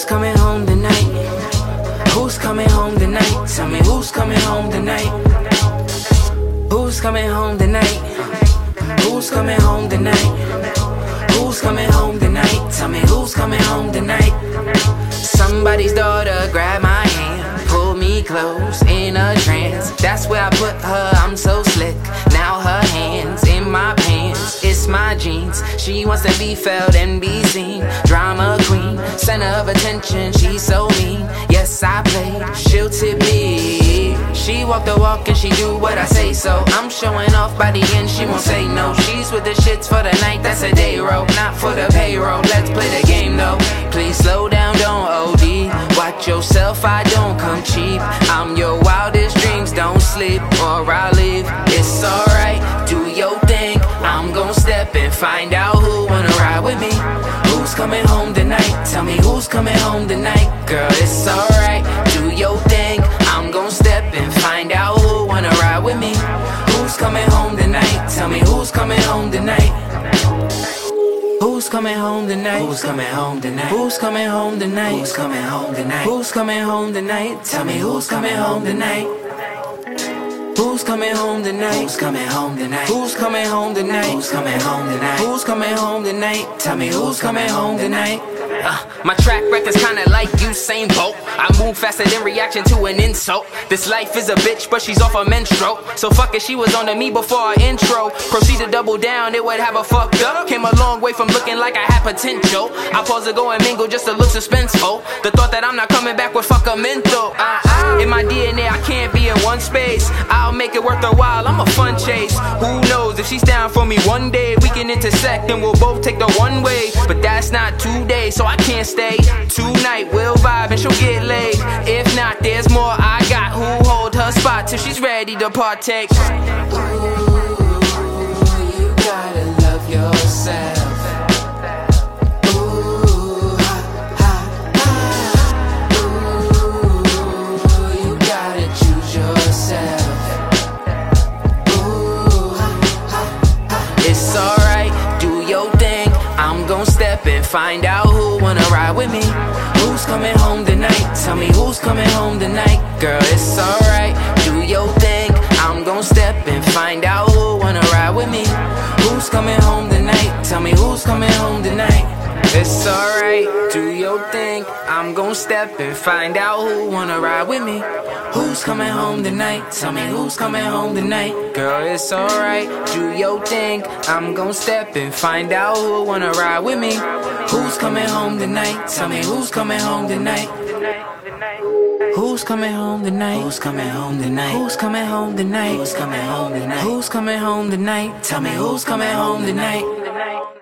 Who's coming home tonight? Who's coming home tonight? Tell me who's coming home tonight? Who's coming home tonight? Who's coming home tonight? Who's coming home tonight? Tell me who's coming home tonight? Somebody's daughter grabbed my hand, pulled me close in a trance. That's where I put her, I'm so slick. Now her hands in my pants, it's my jeans. She wants to be felt and be seen. Drama queen, center of attention, she's so mean. Yes, I play, she'll tip me. She walk the walk and she do what I say so. I'm showing off by the end, she won't say no. She's with the shits for the night, that's a day roll, not for the payroll. Let's play the game though. Please slow down, don't OD. Watch yourself, I don't come cheap. I'm your wildest dreams, don't sleep or I'll leave. It's alright, do your thing. I'm gon' step and find out who wanna ride with me. Who's coming home tonight? Tell me who's coming home tonight. Girl, it's alright, do your thing. I'm gon' step and find out who wanna ride with me. Who's coming home tonight? Tell me who's coming home tonight. Who's coming home tonight? Who's coming home tonight? Who's coming home tonight? Who's coming home tonight? Who's coming home tonight? Tell me who's coming home tonight? Who's coming home tonight? Who's coming home tonight? Who's coming home tonight? Who's coming home tonight? Who's coming home tonight? Tell me who's coming home tonight? My track record's kinda like Usain Bolt. I move faster than reaction to an insult. This life is a bitch, but she's off a menstrual. So fuck it, she was on to me before our intro. Proceed to double down, it would have her fucked up. Came a long way from looking like I had potential. I pause to go and mingle just to look suspenseful. The thought that I'm not coming back would fuck a mental. In my DNA, I can't be in one space. I'll make it worth the while, I'm a fun chase. Who knows if she's down for me one day? We can intersect and we'll both take the one way. But that's not today, so I can't stay. Tonight we'll vibe and she'll get laid. If not, there's more I got. Who hold her spot till she's ready to partake? Ooh, you gotta love yourself. Ooh, ha, ha, ha. Ooh, you gotta choose yourself. Ooh, ha, ha, ha. It's alright, do your thing. I'm gon' step and find out who wanna ride with me. Who's coming home tonight? Tell me who's coming home tonight? Girl, it's alright, do your thing. I'm gon' step and find out who wanna ride with me. Who's coming home tonight? Tell me who's coming home tonight? It's alright, do your thing. I'm gon' step and find out who wanna ride with me. Who's coming home tonight? Tell me who's coming home tonight? Girl, it's alright, do your thing. I'm gon' step and find out who wanna ride with me. Who's coming home tonight? Tell me who's coming home tonight? Who's coming home tonight? Who's coming home tonight? Who's coming home tonight? Who's coming home tonight? Who's coming home tonight? Tell me who's coming home tonight?